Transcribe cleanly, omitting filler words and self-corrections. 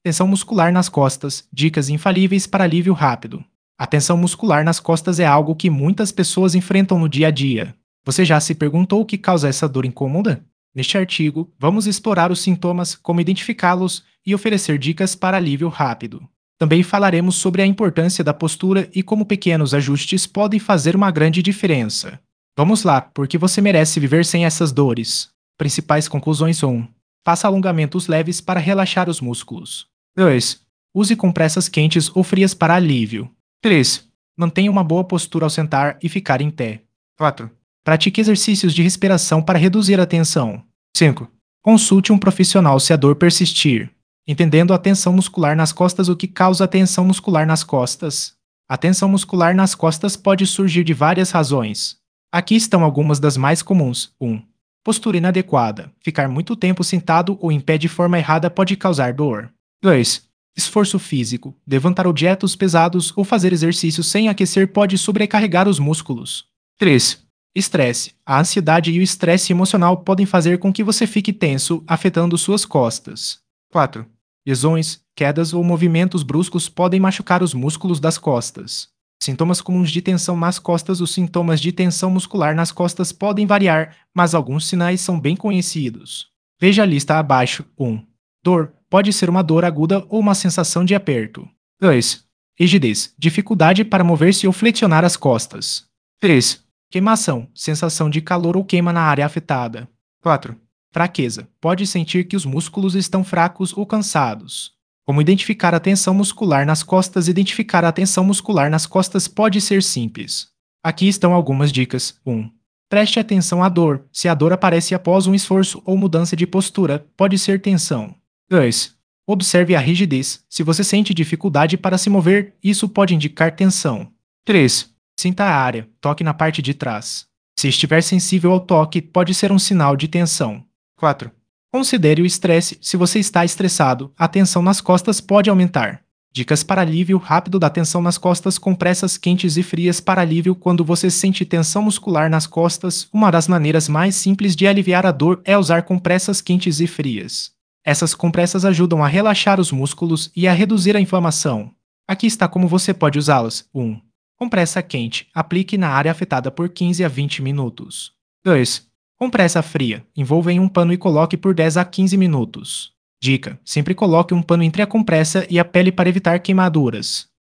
Tensão muscular nas costas, dicas infalíveis para alívio rápido. A tensão muscular nas costas é algo que muitas pessoas enfrentam no dia a dia. Você já se perguntou o que causa essa dor incômoda? Neste artigo, vamos explorar os sintomas, como identificá-los e oferecer dicas para alívio rápido. Também falaremos sobre a importância da postura e como pequenos ajustes podem fazer uma grande diferença. Vamos lá, porque você merece viver sem essas dores. Principais conclusões 1. Faça alongamentos leves para relaxar os músculos. 2. Use compressas quentes ou frias para alívio. 3. Mantenha uma boa postura ao sentar e ficar em pé. 4. Pratique exercícios de respiração para reduzir a tensão. 5. Consulte um profissional se a dor persistir. Entendendo a tensão muscular nas costas, o que causa a tensão muscular nas costas? A tensão muscular nas costas pode surgir de várias razões. Aqui estão algumas das mais comuns. 1. Postura inadequada. Ficar muito tempo sentado ou em pé de forma errada pode causar dor. 2. Esforço físico. Levantar objetos pesados ou fazer exercícios sem aquecer pode sobrecarregar os músculos. 3. Estresse. A ansiedade e o estresse emocional podem fazer com que você fique tenso, afetando suas costas. 4. Lesões, quedas ou movimentos bruscos podem machucar os músculos das costas. Sintomas comuns de tensão nas costas. Os sintomas de tensão muscular nas costas podem variar, mas alguns sinais são bem conhecidos. Veja a lista abaixo. 1. Dor. Pode ser uma dor aguda ou uma sensação de aperto. 2. Rigidez. Dificuldade para mover-se ou flexionar as costas. 3. Queimação. Sensação de calor ou queima na área afetada. 4. Fraqueza. Pode sentir que os músculos estão fracos ou cansados. Como identificar a tensão muscular nas costas? Identificar a tensão muscular nas costas pode ser simples. Aqui estão algumas dicas. 1. Preste atenção à dor. Se a dor aparece após um esforço ou mudança de postura, pode ser tensão. 2. Observe a rigidez. Se você sente dificuldade para se mover, isso pode indicar tensão. 3. Sinta a área. Toque na parte de trás. Se estiver sensível ao toque, pode ser um sinal de tensão. 4. Considere o estresse. Se você está estressado, a tensão nas costas pode aumentar. Dicas para alívio rápido da tensão nas costas. Compressas quentes e frias para alívio. Quando você sente tensão muscular nas costas, uma das maneiras mais simples de aliviar a dor é usar compressas quentes e frias. Essas compressas ajudam a relaxar os músculos e a reduzir a inflamação. Aqui está como você pode usá-las. 1. Compressa quente. Aplique na área afetada por 15 a 20 minutos. 2. Compressa fria. Envolva em um pano e coloque por 10 a 15 minutos. Dica: sempre coloque um pano entre a compressa e a pele para evitar queimaduras.